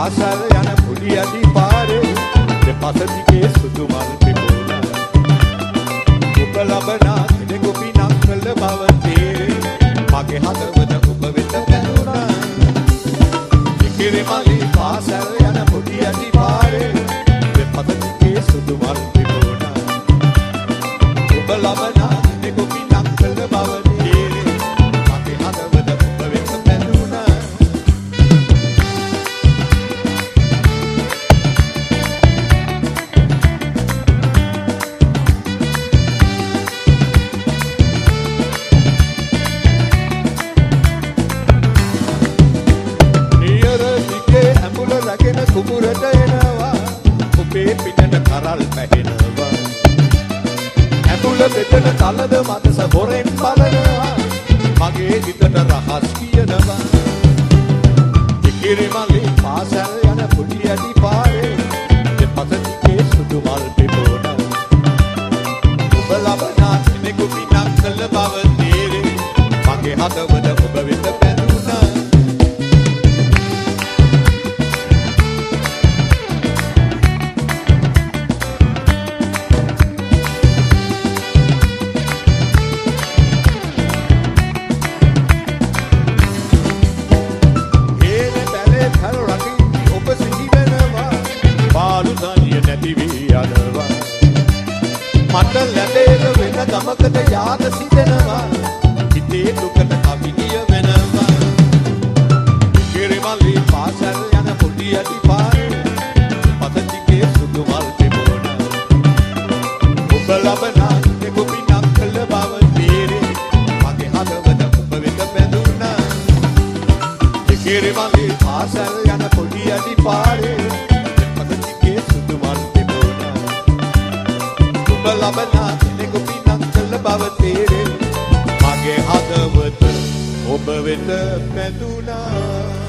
පාසල් යන පොඩි අඩි පාරේ දෙපස දිගේ සුදු මල් පිපුණා. ඔබ ලබනා කෙනෙකු පිනක් කළ බව තේරේ. මගේ හදවත ඔබ වෙත පැනුණා. ඉකිරිමලි පාසල් යන පොඩි අඩි පාරේ දෙපස දිගේ සුදු මල් පිපුණා. ඔබ ලබනා කෙනෙකු පිනක් කළ බව තේරේ. මගේ හදවත ඔබ වෙත පැනුණා. කුඹුරට එනවා ඔබේ පිටට කරල් පැහෙනවා. ඇතුළ දෙතන තලද මනස හොරෙන් බලනවා. මගේ හිතට රහස් කියනවා. ඉකිරිමලි පාසල් යන පොඩි අඩි පාරේ දෙපස දිගේ සුදු මල් පිපුණා. ඔබ ලබනා කෙනෙකු පිනක් කළ බව තේරේ. මගේ හදවත ඔබ වෙත පැනුණා. මට ලැබෙන වෙන ගමකට යාද සිදෙනවා. හිතේ දුකට කවිදිය වෙනවා. ඉකිරිමලි පාසල් යන පොඩි අඩි පාරේ පද දිගේ සුදු මල් පිපුණා. ඔබ ලබනා කෙනෙකු පිනක් කළ බව තේරේ. මගේ හදවත ඔබ වෙත බැඳුණා. ඉකිරිමලි පාසල් යන පොඩි අඩි පාරේ පද දිගේ සුදු මල් පිපුණා. ඔබ ලබනා කෙනෙකු පිනක් කළ බව තේරේ. මගේ හදවත ඔබ වෙත පැඳුණා.